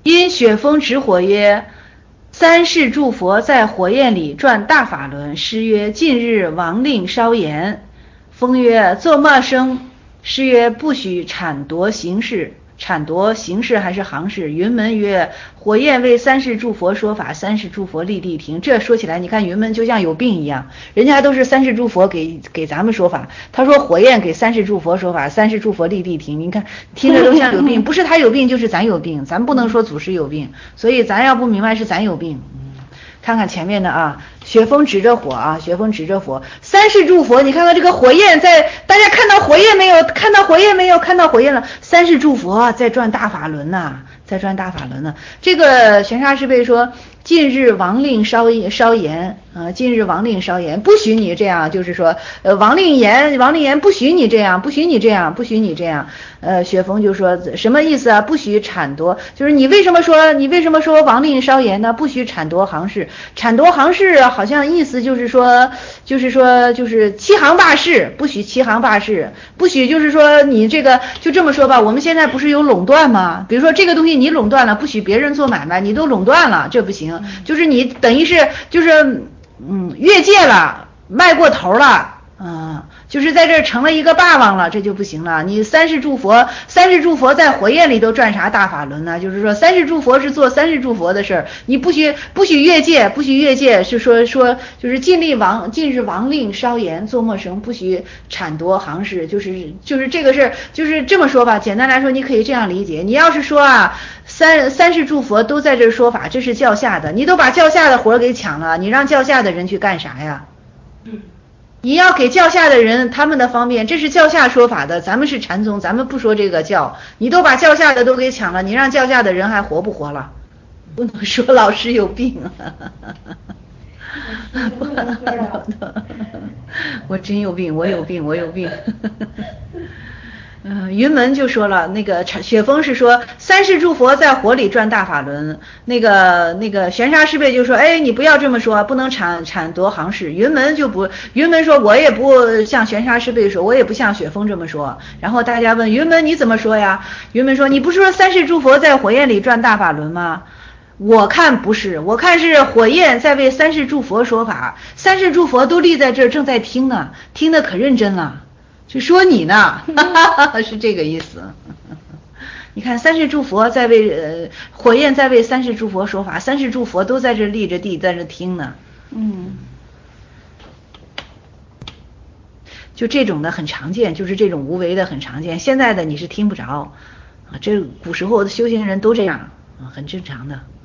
因雪峰指火曰：三世诸佛在火焰里转大法轮。诗曰：近日王令烧言。风曰：作末生。诗曰：不许阐夺形式。阐夺形式还是行式？云门曰：火焰为三世诸佛说法，三世诸佛立地听。这说起来，你看云门就像有病一样，人家都是三世诸佛给咱们说法，他说火焰给三世诸佛说法，三世诸佛立地听。你看听着都像有病，不是他有病就是咱有病，咱不能说祖师有病，所以咱要不明白是咱有病。看看前面的啊，雪峰指着火啊，雪峰指着火，三世诸佛，你看看这个火焰在，大家看到火焰没有？看到火焰没有？看到火焰了，三世诸佛在转大法轮呐，在转大法轮呢。这个玄沙师辈说，近日王令烧言啊，近日王令烧言，不许你这样，就是说，王令言不许你这样，不许你这样，不许你这样。雪峰就说什么意思啊？不许阐夺，就是你为什么说王令烧言呢？不许阐夺行事，阐夺行事好像意思就是欺行霸市，不许欺行霸市，不许就是说你这个就这么说吧，我们现在不是有垄断吗？比如说这个东西你垄断了，不许别人做买卖，你都垄断了，这不行，就是你等于是越界了，迈过头了。就是在这儿成了一个霸王了，这就不行了。你三世诸佛在火焰里都转啥大法轮呢？就是说三世诸佛是做三世诸佛的事儿，你不许越界，不许越界，是说就是近日王令烧言，作末生，不许阐夺行事，就是这个事儿，就是这么说吧。简单来说，你可以这样理解，你要是说啊，三世诸佛都在这说法，这是教下的，你都把教下的活给抢了，你让教下的人去干啥呀？你要给教下的人他们的方便，这是教下说法的，咱们是禅宗，咱们不说这个教，你都把教下的都给抢了，你让教下的人还活不活了？不能说老师有病我真有病，我有病云门就说了，那个雪峰是说三世诸佛在火里转大法轮，那个玄沙师辈就说，哎，你不要这么说，不能阐夺行事。云门说，我也不像玄沙师辈说，我也不像雪峰这么说。然后大家问云门你怎么说呀？云门说，你不是说三世诸佛在火焰里转大法轮吗？我看不是，我看是火焰在为三世诸佛说法，三世诸佛都立在这儿正在听呢，听得可认真了。就说你呢是这个意思你看三世诸佛在为火焰在为三世诸佛说法，三世诸佛都在这立着地在这听呢。就这种的很常见，就是这种无为的很常见，现在的你是听不着这古时候的修行人都这样很正常的。